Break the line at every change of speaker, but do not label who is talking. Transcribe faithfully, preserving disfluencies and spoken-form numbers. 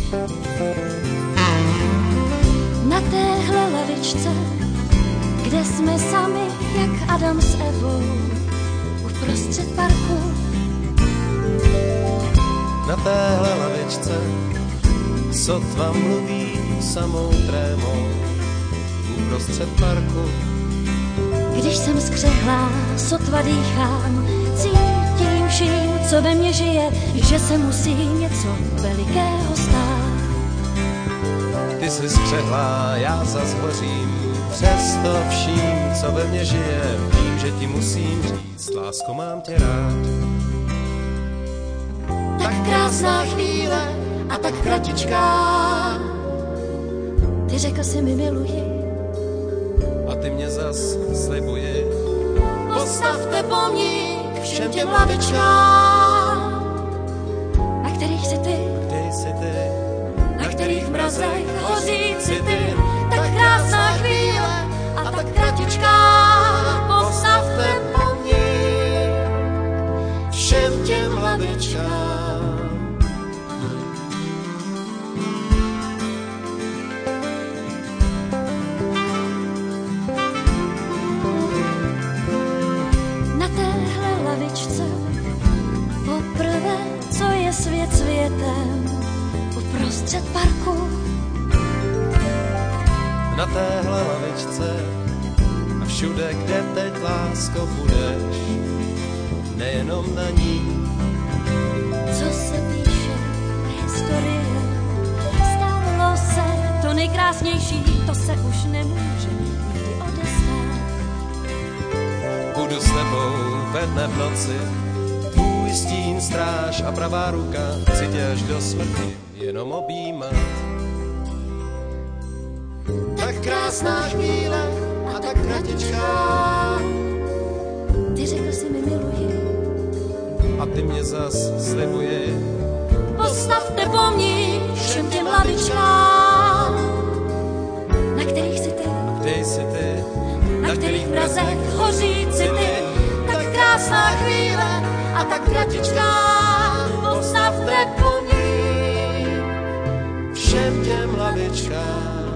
Na téhle lavičce, kde jsme sami, jak Adam s Evou, uprostřed parku.
Na téhle lavičce sotva mluví samou trémou uprostřed parku.
Když jsem skřehlá, sotva dýchám, cítím vším, co ve mně žije, že se musí něco velikého stát.
Ty jsi skřehlá, já zas hořím, přesto vším, co ve mně žije, vím, že ti musím říct, lásko, mám tě rád.
Tak krásná chvíle a tak kratičká, ty řekl si mi miluji,
a ty mě zas slibuji.
Postavte pomník všem těm lavičkám, na kterých si ty,
Kde jsi ty,
na kterých mrazech hoří city. Tak krásná chvíle a tak kratičká, postavte pomník
všem těm lavičkám.
na téhle lavičce. Poprvé, co je svět světem, uprostřed parku.
Na téhle lavičce a všude, kde teď, lásko, budeš, nejenom na ní.
Co se píše historie, stalo se to nejkrásnější, to se už nemůže nikdy odestát.
Budu s tebou ve dne v noci, tvůj stín stráž a pravá ruka, chci tě až do smrti jenom objímat. Tak krásná chvíle a tak kratičká,
Ty řekl si mi miluji,
a ty mě zas slibuji.
postavte pomník všem těm lavičkám, na kterých si ty,
Kde jsi ty,
na kterých mrazech hoří city. Tak krásná chvíle a tak kratičká, postavte pomník
všem těm lavičkám.